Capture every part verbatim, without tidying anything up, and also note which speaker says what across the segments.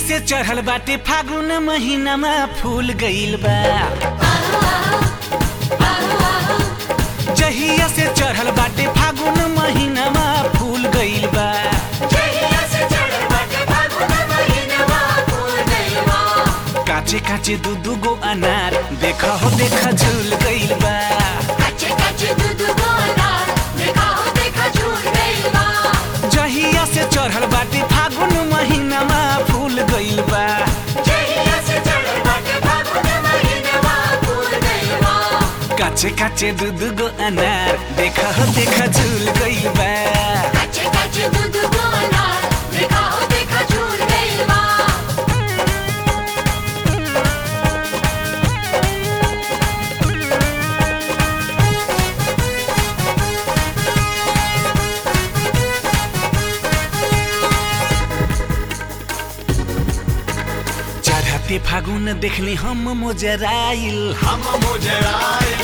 Speaker 1: से चढ़ल बाटे फागुन महीनामा फूल गइल बा। जहिया से चढ़ल बाटे फागुन महीनामा फूल गइल बा। काचे काचे दू दू गो अनार देखा हो देखा झूल गइल बा। जहिया से चढ़ल बाटे फागुन महीनामा फूल गइल बा। काचे काचे दू दू गो अनार देखा हो देखा झूल गइल बा। चढ़ते फागुन देखली हम मोजराइल
Speaker 2: हम मोजराइल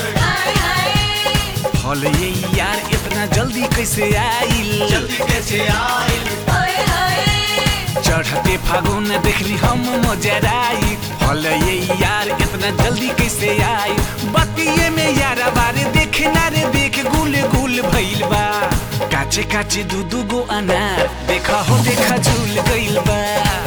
Speaker 1: फल ये यार इतना जल्दी कैसे आइल
Speaker 2: जल्दी कैसे आइल।
Speaker 1: चढ़ते फागुन देखली हम मोजराइल फल ये यार इतना जल्दी कैसे आइल। बतिये में यारा बारे देखे ना रे देख गुल गुल भइल बा। काचे काचे दू दू गो अनार देखा हो देखा झूल गइल बा।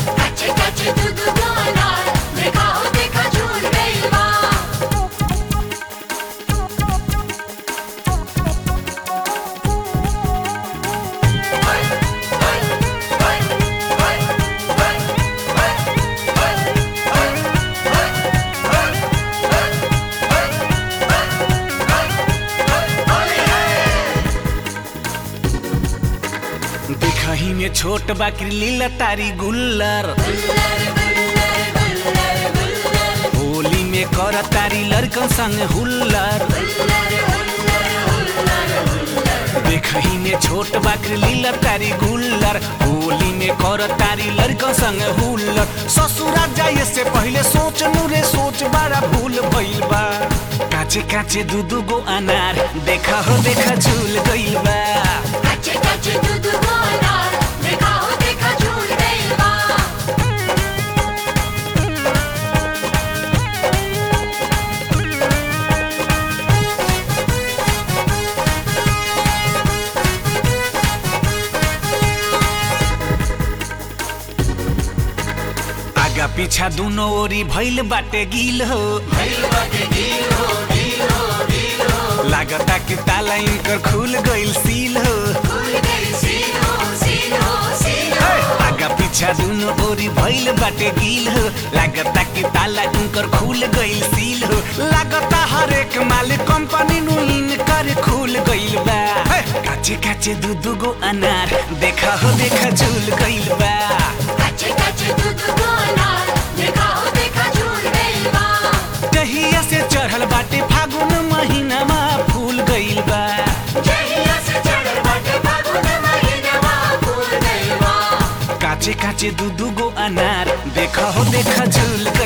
Speaker 1: देखही में छोट बाकरी लीला तारी गुल्लर होली में कर तारी लड़कन संग हुल्लर। देखही में छोट बाकरी लीला तारी गुल्लर होली में कर तारी लड़कन संग हुल्लर। ससुरा जाए से पहले सोच नुरे सोच बड़ा भूल भइल बा। काचे काचे दू दू गो अनार देखा हो देखा झूल गइल बा। आगा पीछा दुनो ओरी भइल बाटे गिल हो
Speaker 2: भइल बाटे गिल हो गिल हो गिल हो।
Speaker 1: लागता कि ताला इनकर खुल गइल सील हो।
Speaker 2: खुल गइल सील हो सील हो सील हो।
Speaker 1: आगा पीछा दुनो ओरी भइल बाटे गिल हो लागता कि ताला इनकर खुल गइल सील हो। लागता हर एक माल कंपनी नु इनकर खुल गइल बा। काचे काचे दू दू गो अनार देखा हो देखा झूल गइल बा। जहिया से चढ़ल बाटे फागुन महीनामा फूल गइल बा। काचे काचे दू दू गो अनार देखा हो देखा झूल